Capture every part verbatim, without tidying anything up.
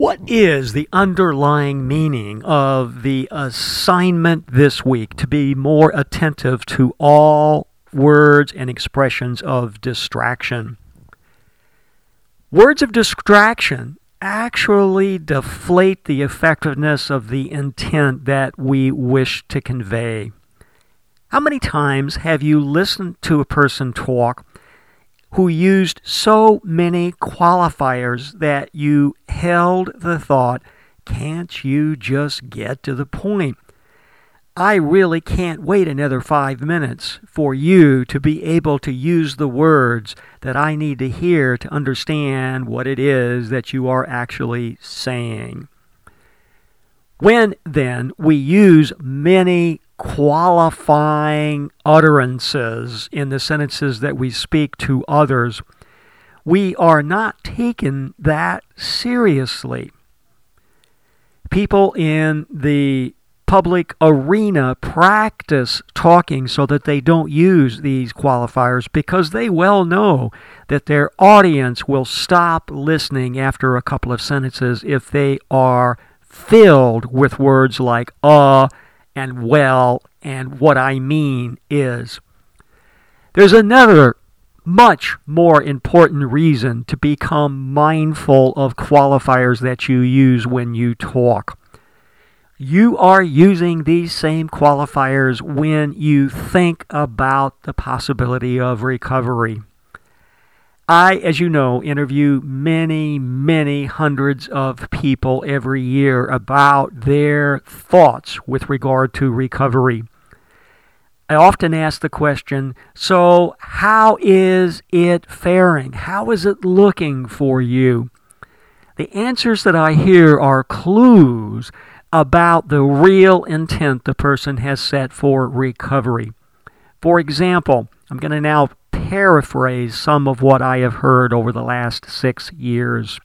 What is the underlying meaning of the assignment this week to be more attentive to all words and expressions of distraction? Words of distraction actually deflate the effectiveness of the intent that we wish to convey. How many times have you listened to a person talk who used so many qualifiers that you held the thought, can't you just get to the point? I really can't wait another five minutes for you to be able to use the words that I need to hear to understand what it is that you are actually saying. When, then, we use many qualifying utterances in the sentences that we speak to others, we are not taken that seriously. People in the public arena practice talking so that they don't use these qualifiers because they well know that their audience will stop listening after a couple of sentences if they are filled with words like uh and well and what I mean is. There's another much more important reason to become mindful of qualifiers that you use when you talk. You are using these same qualifiers when you think about the possibility of recovery. I, as you know, interview many, many hundreds of people every year about their thoughts with regard to recovery. I often ask the question, so how is it faring? How is it looking for you? The answers that I hear are clues about the real intent the person has set for recovery. For example, I'm going to now paraphrase some of what I have heard over the last six years.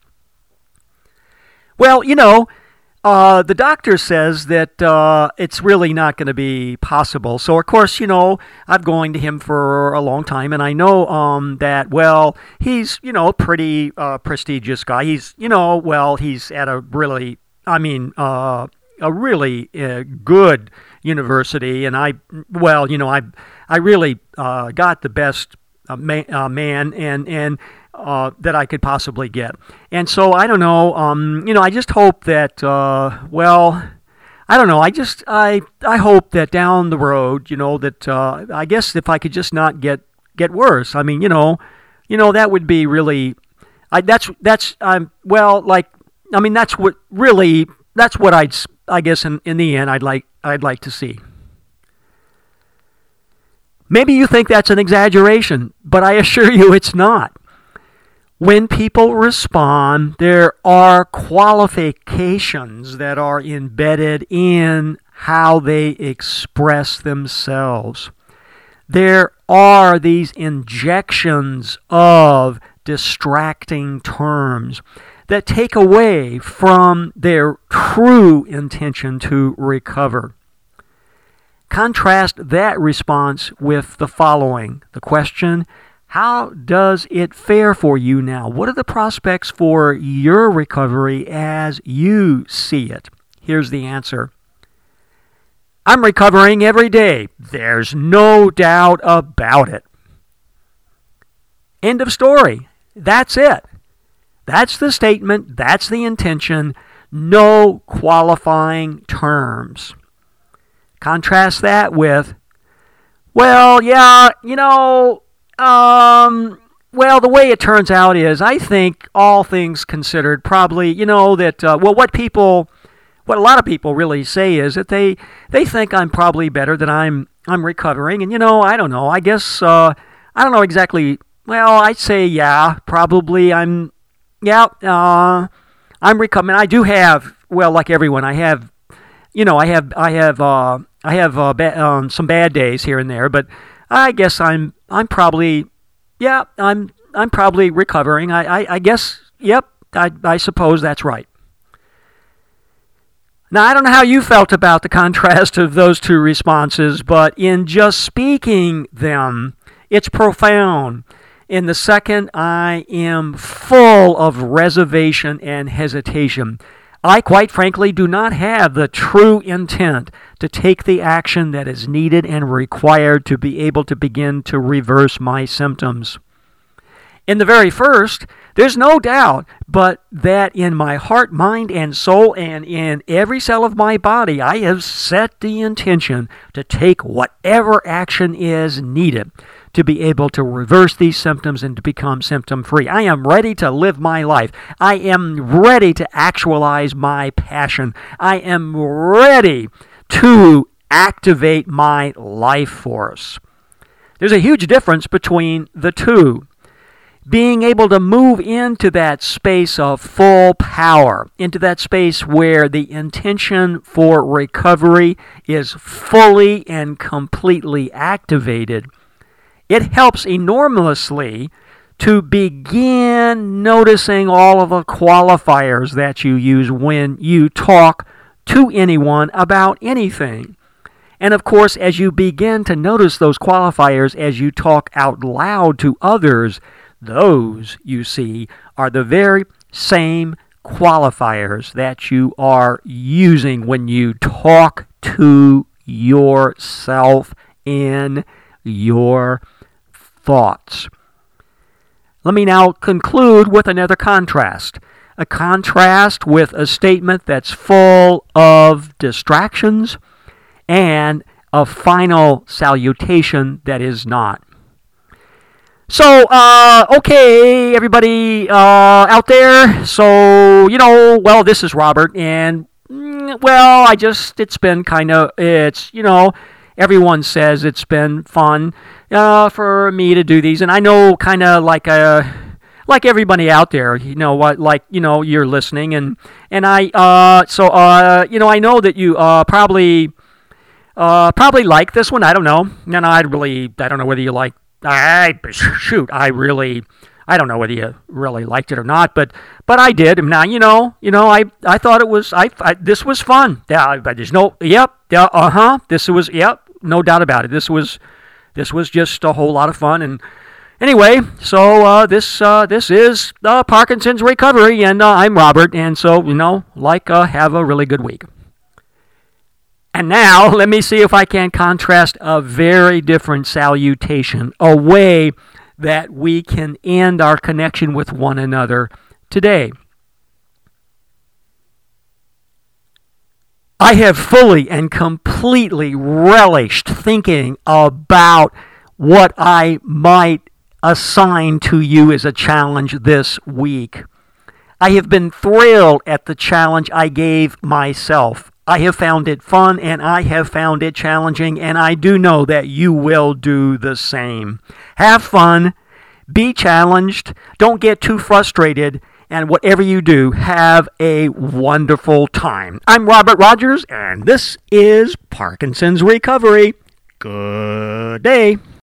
Well, you know, uh, the doctor says that uh, it's really not going to be possible. So, of course, you know, I've been going to him for a long time, and I know um, that, well, he's, you know, a pretty uh, prestigious guy. He's, you know, well, he's at a really, I mean, uh, a really uh, good university, and I, well, you know, I, I really uh, got the best uh, man, uh, man and and uh, that I could possibly get, and so I don't know, um, you know, I just hope that, uh, well, I don't know, I just I I hope that down the road, you know, that uh, I guess if I could just not get get worse, I mean, you know, you know, that would be really, I that's that's um well, like, I mean, that's what really that's what I'd. I guess in, in the end, I'd like I'd like to see. Maybe you think that's an exaggeration, but I assure you it's not. When people respond, there are qualifications that are embedded in how they express themselves. There are these injections of distracting terms that take away from their true intention to recover. Contrast that response with the following. The question, how does it fare for you now? What are the prospects for your recovery as you see it? Here's the answer. I'm recovering every day. There's no doubt about it. End of story. That's it. That's the statement, that's the intention, no qualifying terms. Contrast that with, well, yeah, you know, um, well, the way it turns out is, I think, all things considered, probably, you know, that, uh, well, what people, what a lot of people really say is that they, they think I'm probably better, that I'm, I'm recovering, and, you know, I don't know, I guess, uh, I don't know exactly, well, I'd say, yeah, probably I'm, Yeah, uh, I'm recovering. I do have, well, like everyone, I have, you know, I have, I have, uh, I have uh, ba- um, some bad days here and there, but I guess I'm, I'm probably, yeah, I'm, I'm probably recovering. I, I, I guess, yep, I, I suppose that's right. Now, I don't know how you felt about the contrast of those two responses, but in just speaking them, it's profound. In the second, I am full of reservation and hesitation. I, quite frankly, do not have the true intent to take the action that is needed and required to be able to begin to reverse my symptoms. In the very first, there's no doubt but that in my heart, mind, and soul, and in every cell of my body, I have set the intention to take whatever action is needed to be able to reverse these symptoms and to become symptom-free. I am ready to live my life. I am ready to actualize my passion. I am ready to activate my life force. There's a huge difference between the two. Being able to move into that space of full power, into that space where the intention for recovery is fully and completely activated, it helps enormously to begin noticing all of the qualifiers that you use when you talk to anyone about anything. And of course, as you begin to notice those qualifiers as you talk out loud to others, those, you see, are the very same qualifiers that you are using when you talk to yourself in your thoughts. Let me now conclude with another contrast. A contrast with a statement that's full of distractions and a final salutation that is not. So, uh, okay, everybody uh, out there. So, you know, well, this is Robert, and, mm, well, I just, it's been kind of, it's, you know, everyone says it's been fun uh, for me to do these, and I know kind of like a, like everybody out there, you know what, like, you know, you're listening, and, and I, uh, so, uh, you know, I know that you uh, probably, uh, probably like this one, I don't know, and I really, I don't know whether you like, I, shoot, I really, I don't know whether you really liked it or not, but, but I did. Now, you know, you know, I, I thought it was, I, I this was fun. Yeah, but there's no, yep, yeah, uh-huh, this was, yep, no doubt about it. This was, this was just a whole lot of fun. And anyway, so uh, this, uh, this is uh, Parkinson's Recovery, and uh, I'm Robert, and so, you know, like, uh, have a really good week. And now, let me see if I can contrast a very different salutation, a way that we can end our connection with one another today. I have fully and completely relished thinking about what I might assign to you as a challenge this week. I have been thrilled at the challenge I gave myself. I have found it fun, and I have found it challenging, and I do know that you will do the same. Have fun, be challenged, don't get too frustrated, and whatever you do, have a wonderful time. I'm Robert Rogers, and this is Parkinson's Recovery. Good day.